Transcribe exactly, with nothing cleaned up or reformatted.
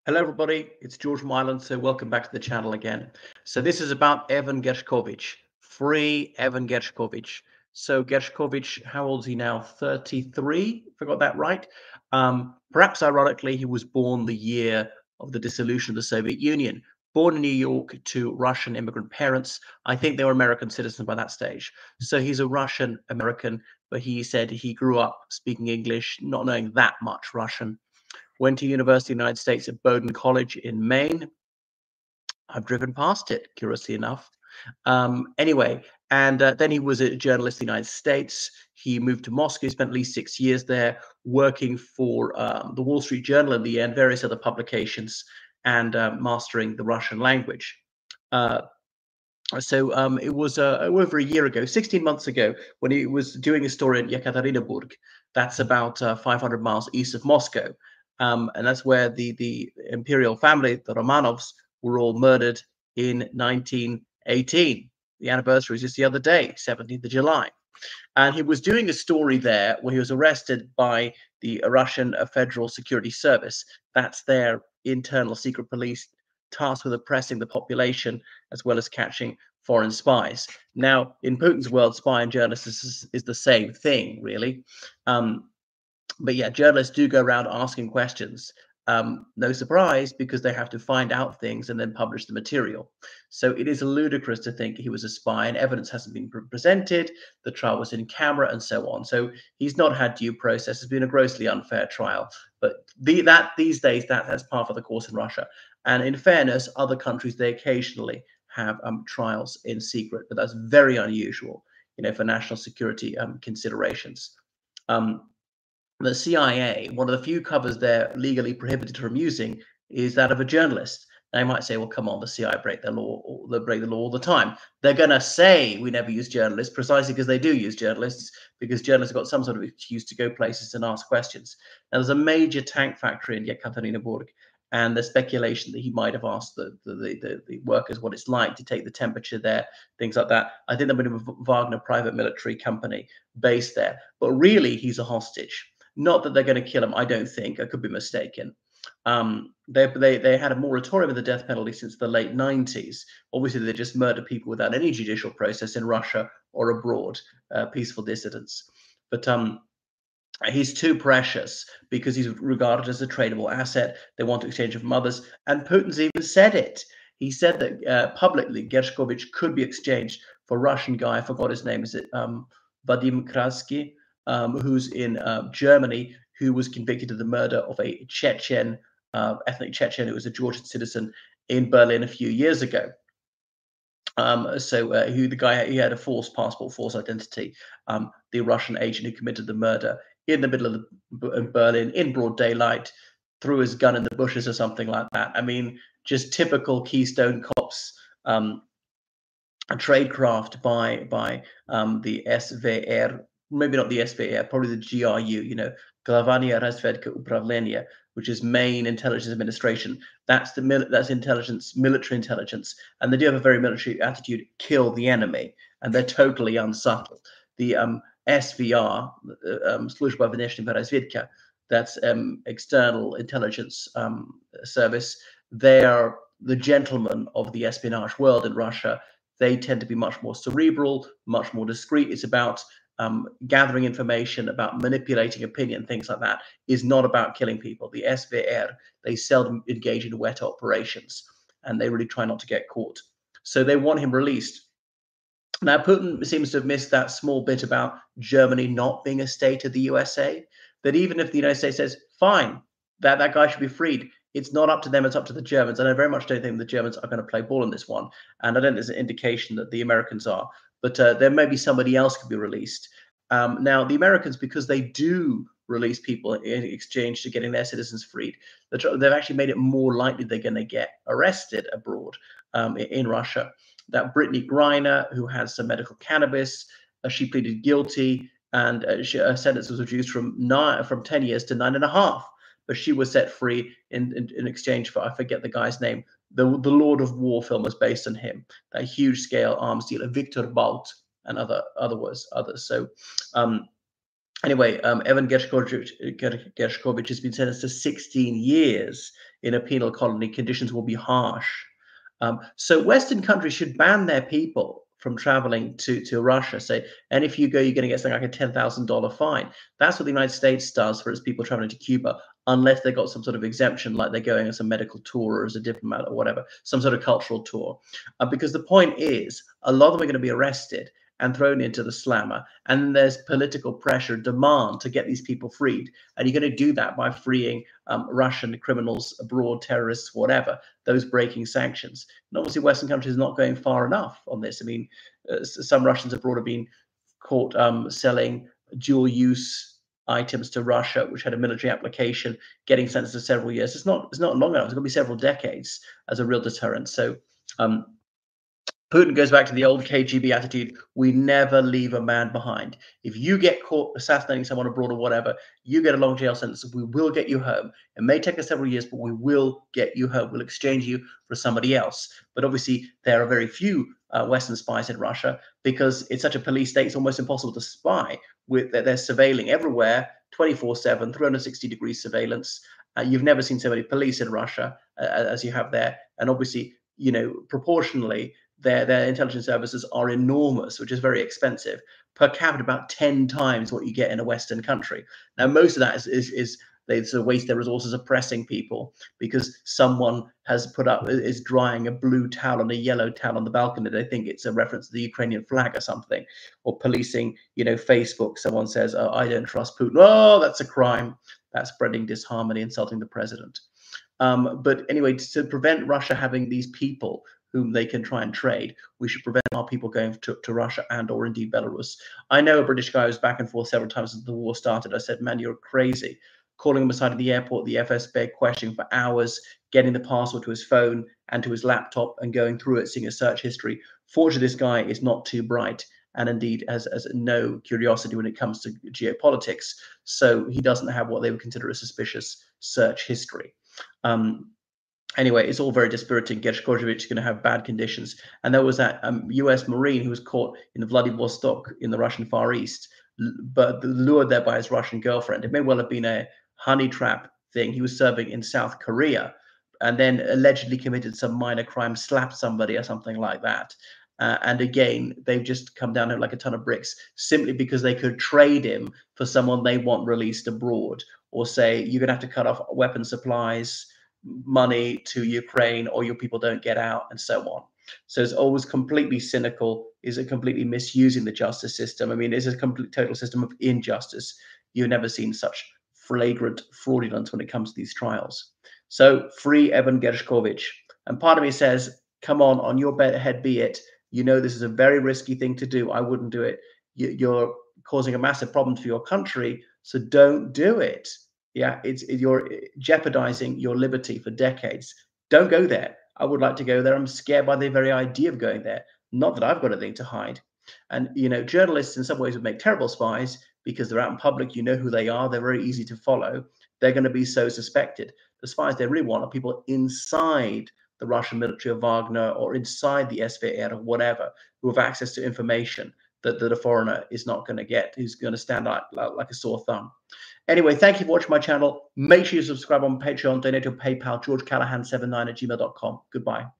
Hello, everybody. It's George Mylan. So, welcome back to the channel again. So, this is about Evan Gershkovich, free Evan Gershkovich. So, Gershkovich, how old is he now? thirty-three, if I got that right. Um, perhaps ironically, he was born the year of the dissolution of the Soviet Union. Born in New York to Russian immigrant parents. I think they were American citizens by that stage. So, he's a Russian American, but he said he grew up speaking English, not knowing that much Russian. Went to University of the United States at Bowdoin College in Maine. I've driven past it, curiously enough. Um, anyway, and uh, then he was a journalist in the United States. He moved to Moscow. He spent at least six years there working for um, the Wall Street Journal in the end, various other publications, and uh, mastering the Russian language. Uh, so um, it was uh, over a year ago, sixteen months ago, when he was doing a story in Yekaterinburg. That's about uh, five hundred miles east of Moscow. Um, and that's where the, the imperial family, the Romanovs, were all murdered in nineteen eighteen. The anniversary is just the other day, seventeenth of July. And he was doing a story there where he was arrested by the Russian Federal Security Service. That's their internal secret police tasked with oppressing the population as well as catching foreign spies. Now, in Putin's world, spy and journalist is, is the same thing, really. Um, but yeah, journalists do go around asking questions. Um, no surprise, because they have to find out things and then publish the material. So it is ludicrous to think he was a spy, and evidence hasn't been pre- presented. The trial was in camera, and so on. So he's not had due process. It's been a grossly unfair trial. But the, that these days, that that's part of the course in Russia. And in fairness, other countries they occasionally have um, trials in secret, but that's very unusual, you know, for national security um, considerations. Um, the C I A, one of the few covers they're legally prohibited from using is that of a journalist. They might say, well, come on, the C I A break their law, or they break the law all the time. They're going to say we never use journalists precisely because they do use journalists, because journalists have got some sort of excuse to go places and ask questions. Now, there's a major tank factory in Yekaterinburg, and there's speculation that he might have asked the, the, the, the workers what it's like to take the temperature there, things like that. I think there might have been a Wagner private military company based there, but really he's a hostage. Not that they're going to kill him, I don't think. I could be mistaken. Um, they, they they had a moratorium of the death penalty since the late nineties. Obviously, they just murder people without any judicial process in Russia or abroad, uh, peaceful dissidents. But um, he's too precious because he's regarded as a tradable asset. They want to exchange him from others, and Putin's even said it. He said that uh, publicly, Gershkovich could be exchanged for a Russian guy. I forgot his name. Is it um, Vadim Krasky, um, who's in uh, Germany, who was convicted of the murder of a Chechen, uh, ethnic Chechen who was a Georgian citizen in Berlin a few years ago. Um, so uh, who the guy he had a false passport, false identity. Um, the Russian agent who committed the murder in the middle of the, Berlin in broad daylight, threw his gun in the bushes or something like that. I mean, just typical Keystone Cops um, tradecraft by by um, the S V R, maybe not the S V R, probably the G R U, you know, Glavania Razvedka Upravlenia, which is main intelligence administration. That's the mil- that's intelligence, military intelligence, and they do have a very military attitude. Kill the enemy, and they're totally unsubtle. The um, S V R, um, Служба внешней разведки, that's um, external intelligence um, service. They are the gentlemen of the espionage world in Russia. They tend to be much more cerebral, much more discreet. It's about um, gathering information, about manipulating opinion, things like that. Is not about killing people. The S V R, they seldom engage in wet operations, and they really try not to get caught. So they want him released. Now, Putin seems to have missed that small bit about Germany not being a state of the U S A, that even if the United States says, fine, that, that guy should be freed, it's not up to them, it's up to the Germans. And I very much don't think the Germans are going to play ball in this one. And I don't think there's an indication that the Americans are. But uh, there may be somebody else could be released. Um, now, the Americans, because they do release people in exchange to getting their citizens freed, they've actually made it more likely they're going to get arrested abroad um, in Russia. That Brittany Griner, who has some medical cannabis, uh, she pleaded guilty, and uh, she, her sentence was reduced from nine from ten years to nine and a half. But she was set free in, in, in exchange for, I forget the guy's name, the the Lord of War film was based on him, that huge scale arms dealer Victor Bout and other other was others. So um, anyway, um, Evan Gershkovich, Gershkovich has been sentenced to sixteen years in a penal colony, conditions will be harsh. Um, so Western countries should ban their people from traveling to, to Russia. Say, and if you go, you're going to get something like a ten thousand dollar fine. That's what the United States does for its people traveling to Cuba, unless they got some sort of exemption, like they're going on some medical tour or as a diplomat or whatever, some sort of cultural tour. Uh, because the point is, a lot of them are going to be arrested and thrown into the slammer. And there's political pressure, demand to get these people freed. And you're going to do that by freeing um, Russian criminals abroad, terrorists, whatever, those breaking sanctions. And obviously, Western countries are not going far enough on this. I mean, uh, some Russians abroad have been caught um, selling dual use items to Russia, which had a military application, getting sentenced to several years. It's not, it's not long enough. It's going to be several decades as a real deterrent. So, um, Putin goes back to the old K G B attitude. We never leave a man behind. If you get caught assassinating someone abroad or whatever, you get a long jail sentence. We will get you home. It may take us several years, but we will get you home. We'll exchange you for somebody else. But obviously, there are very few uh, Western spies in Russia because it's such a police state. It's almost impossible to spy. With they're surveilling everywhere, twenty-four seven, three hundred sixty degree surveillance. Uh, you've never seen so many police in Russia uh, as you have there. And obviously, you know, proportionally, their their intelligence services are enormous, which is very expensive. Per capita, about ten times what you get in a Western country. Now, most of that is is, is they sort of waste their resources oppressing people because someone has put up is drying a blue towel and a yellow towel on the balcony. They think it's a reference to the Ukrainian flag or something, or policing, you know, Facebook. Someone says, "Oh, I don't trust Putin." Oh, that's a crime. That's spreading disharmony, insulting the president. Um, but anyway, to prevent Russia having these people whom they can try and trade, we should prevent our people going to, to Russia and or indeed Belarus. I know a British guy who was back and forth several times since the war started. I said, man, you're crazy. Calling him aside at the airport, the F S B, questioning for hours, getting the password to his phone and to his laptop and going through it, seeing a search history. Fortunately, this guy is not too bright and indeed has, has no curiosity when it comes to geopolitics. So he doesn't have what they would consider a suspicious search history. Um, Anyway, it's all very dispiriting. Gershkovich is going to have bad conditions. And there was that um, U S Marine who was caught in Vladivostok in the Russian Far East, but lured there by his Russian girlfriend. It may well have been a honey trap thing. He was serving in South Korea and then allegedly committed some minor crime, slapped somebody or something like that. Uh, and again, they've just come down like a ton of bricks simply because they could trade him for someone they want released abroad, or say, you're going to have to cut off weapon supplies, money to Ukraine, or your people don't get out, and so on. So it's always completely cynical. Is it completely misusing the justice system? I mean, it's a complete total system of injustice. You've never seen such flagrant fraudulence when it comes to these trials. So free Evan Gershkovich. And part of me says, come on, on your head be it. You know this is a very risky thing to do. I wouldn't do it. You're causing a massive problem for your country, so don't do it. Yeah, it's it, you're jeopardizing your liberty for decades. Don't go there. I would like to go there. I'm scared by the very idea of going there. Not that I've got anything to hide. And, you know, journalists in some ways would make terrible spies because they're out in public. You know who they are. They're very easy to follow. They're going to be so suspected. The spies they really want are people inside the Russian military of Wagner or inside the S V R or whatever, who have access to information that, that a foreigner is not going to get, who's going to stand out like, like a sore thumb. Anyway, thank you for watching my channel. Make sure you subscribe on Patreon, donate to PayPal, george callahan seventy-nine at gmail dot com. Goodbye.